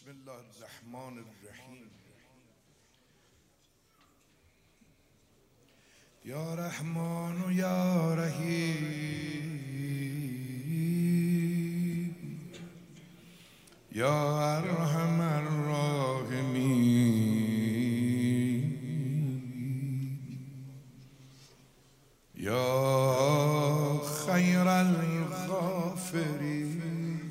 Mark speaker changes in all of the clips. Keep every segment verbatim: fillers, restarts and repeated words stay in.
Speaker 1: بسم الله الرحمن الرحیم. یا رحمان و یا رحیم، یا ارحم الراحمین، یا خیر الغافرین.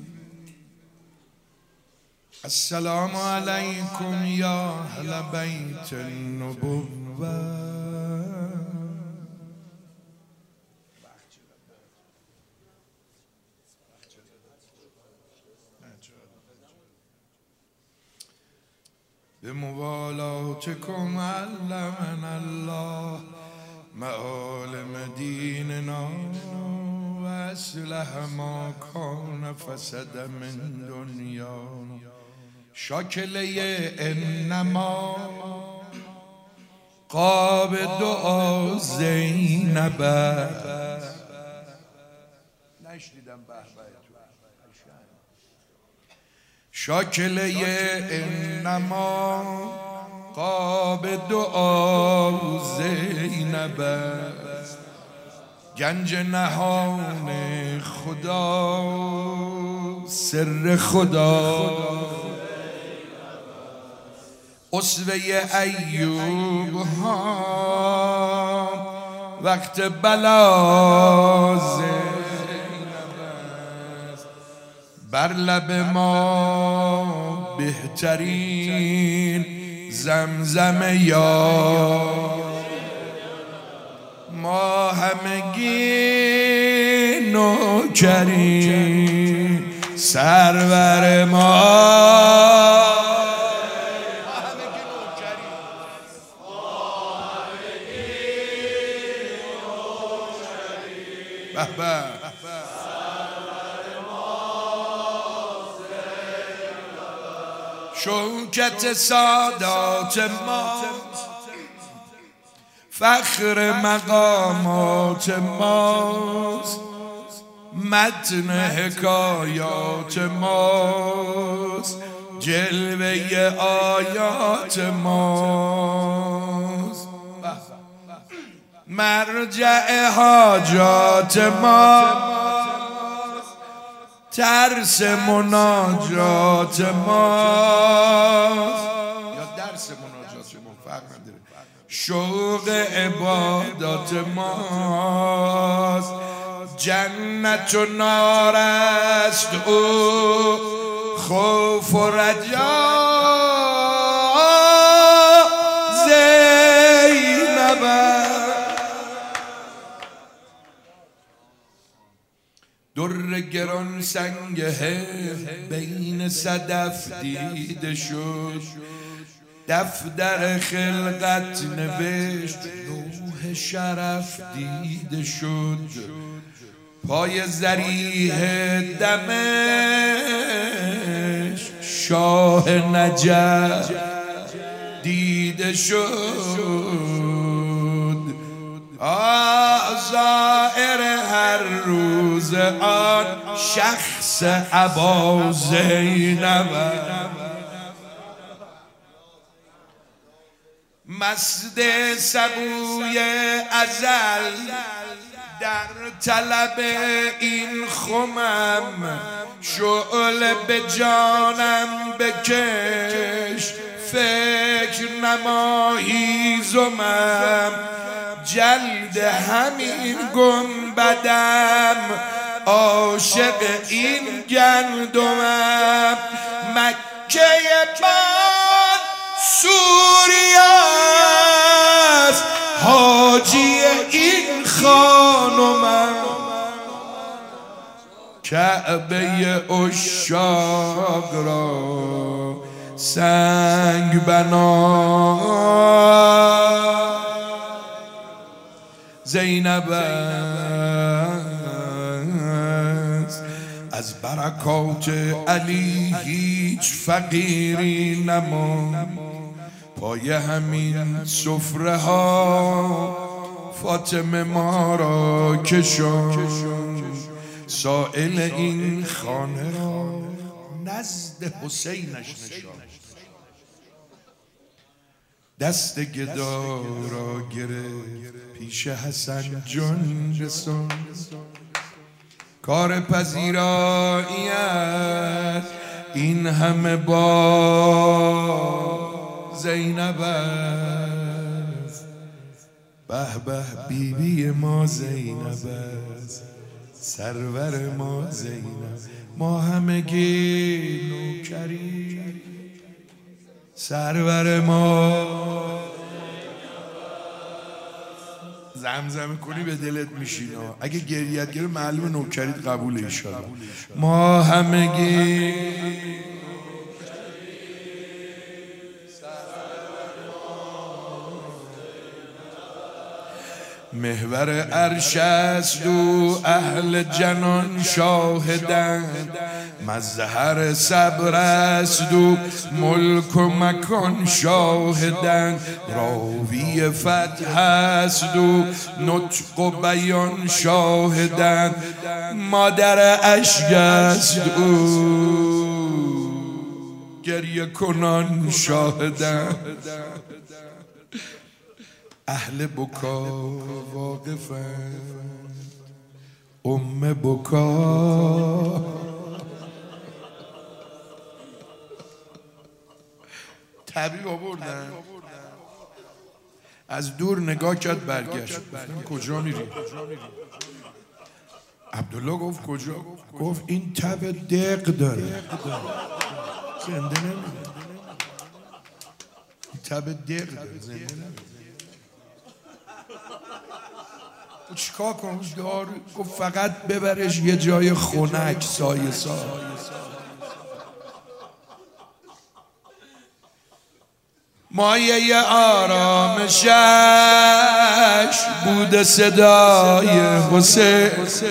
Speaker 1: السلام علیکم یا اهل بیت النبوة. بموالاتكم علمنا الله معالم ديننا وأصلح ما كان فسد من دنيانا. شاکله انما قاب دعا زینب. نشنیدم به شاکله انما قاب دعا زینب، گنج نهان خدا سر خدا. اسوه ایوب ها وقت بلا زینب است، بر لب ما بهترین زمزم یا ما همگی نوکریم سرور ما. شوکت سادات ما، فخر مقامات ماست، متن حکایات ماست، جلوه آیات ماست، مرجع حاجات ماست، ترس مناجات ماست یا درس مناجات ما فرق نداره، شوق عبادات ماست، جنت و نار است او خوف و رجا زینب. در گران سنگ بین صدف دیده شد، دفتر خلقت نوشت لوح شرف دیده شد، پای ذریح دمشق شاه نجف دیده شد. زائر هر روز آن شخص ابا زینب، مست سبوی ازل در طلب این خمم، شعله به جانم بکش فکر نمایی زمم، جلد همین گنبدم عاشق این گندمم، مکه من سوریاست حاجی این خانمم، کعبه عشاق را سنگ بنا زینب است. از برکات علی هیچ فقیری نماند، پای همین سفره ها فاطمه ما را کشاند، سائل این خانه را یزد حسینش نشان. دست گدا را گرفت پیش حسن جان رسان. کار پذیراییت این همه با زینب است. به به بیبی ما زینب است، سرور ما زینب. ما همگی نوکری سرور ما. زمزمه کنی به دلت میشین. اگه گریت گره معلوم نوکریت قبول ایشالا. ما همگی محور عرش است و اهل جنان شاهدند. مظهر صبر است و ملک و مکان شاهدند. راوی فتح است و نطق و بیان شاهدند. مادر اشک است او گریه کنان شاهدند. اهل بکا واقفند، ام بکا طبیب آوردن. از دور نگاه کرد برگشت. کجا میری؟ عبدالله گفت کجا؟ گفت این تب دق داره، زنده نمیره. این تب دق داره، زنده نمیره. چیکار کنم؟ دارو. گفت فقط ببرش یه جای خنک سایه سا. مایه آرامشش بود صدای حسین.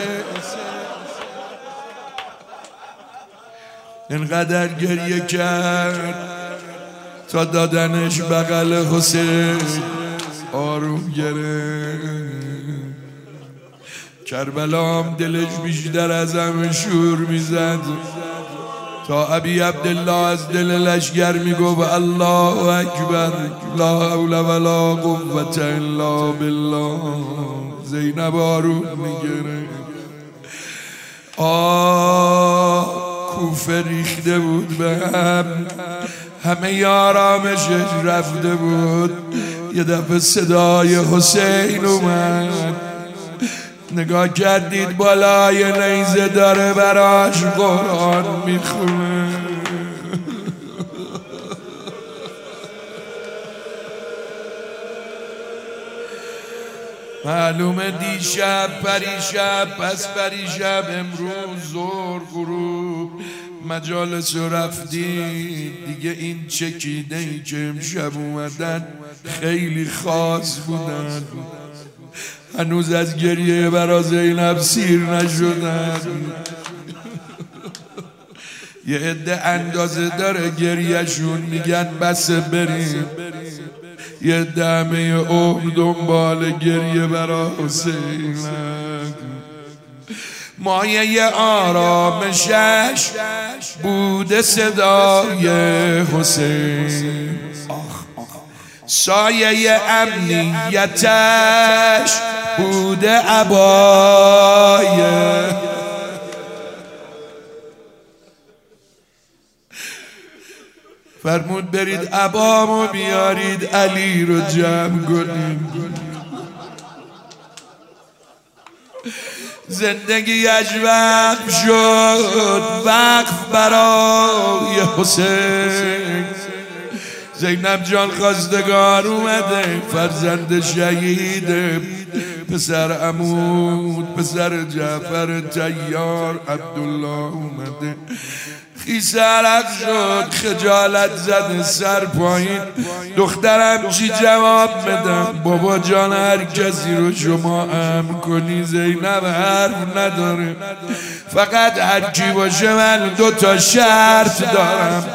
Speaker 1: اینقدر گریه کرد تا دادنش بغل حسین آروم گرفت. کربلا هم دلش بیشتر از همه شور میزد تا ابی عبدالله از دل لشگر میگفت الله اکبر لا حول ولا قوة الا بالله. زینب آروم میگره. آه کوفه ریخته بود به هم، همه آرامشش رفته بود. یه دفعه صدای حسین اومد. نگاه کردید بالای نیزه داره براش قرآن میخونه. معلومه دیشب پریشب پس پریشب امروز زور غروب مجالس رفتید دیگه. این چکیده ای که امشب اومدن خیلی خاص بودن. هنوز از گریه برا زینب سیر نشدن. یه عده اندازه داره گریهشون میگن بس بریم. یه عده همه عمر دنبال گریه برا حسین. مایه آرامشش بوده صدای حسین. سایه امنیتش بوده عبایه. فرمود برید عبامو بیارید علی رو جمع کنیم. زندگیش وقف شد، وقف برای حسین. زینب جان خواستگار اومده، فرزند شهید پسر عمود پسر جعفر طیار عبدالله اومده. خیس عرق شد، خجالت زده سر پایین. دخترم چی جواب بدم؟ بابا جان هر کسی رو شما امر کنی. زینب حرف نداره، فقط هر کی باشه من دو تا شرط دارم.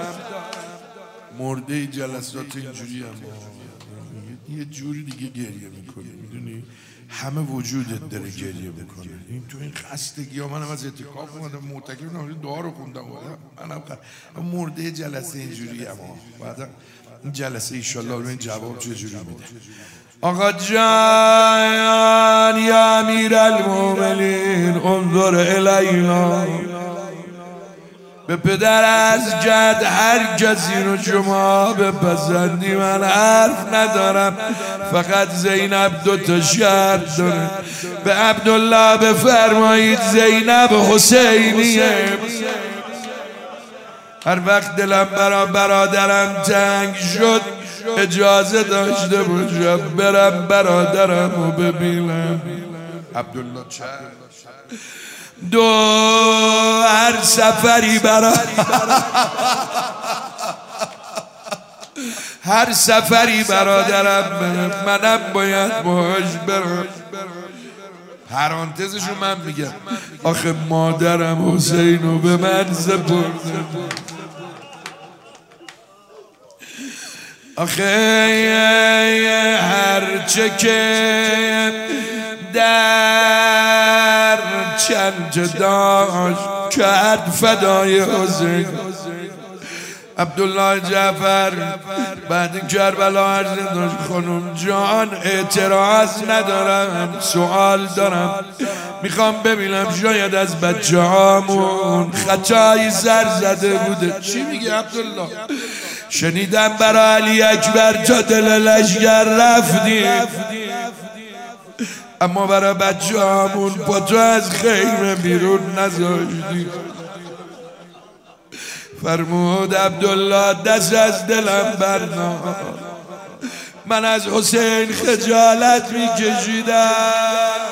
Speaker 1: مرده جلسات اینجوری هم یه جوری دیگه گریه میکنه، میدونی؟ همه وجودت داره گریه میکنه. این تو این خستگی ها، منم از اعتکاف اومدم معتکف نمیدونم دعا رو خوندم منم مرده جلسه اینجوری اما بعدا این جلسه ایشالله رو این جواب چجوری میده. آقا جان یا امیر المومنین انظر الینا، به پدر از جد هر کسی رو شما بپسندی من حرف ندارم، فقط زینب دو تا شرط داره. به عبدالله بفرمایید زینب حسینیه. هر وقت دلم برا برادرم تنگ شد اجازه داشته باشم برم برادرم رو ببینم. عبدالله چه دو هر سفری برا هر سفری برادرم برم، منم باید باش برم. پرانتزشو من میگم، آخه مادرم حسینو به من سپرده، آخه هرچه که در چند داشت کرد فدای حسین. عبدالله جعفر بعد کربلا عرض داشت خانم جان اعتراض ندارم، سوال دارم، میخوام ببینم شاید از بچه هامون خطایی سر زده بوده. چی میگه عبدالله؟ شنیدم برا علی اکبر تا دل لشگر رفتی، اما برا بچه هامون با تو از خیمه بیرون نذاشتی. فرمود عبدالله دست از دلم برنا، من از حسین خجالت میکشیدم،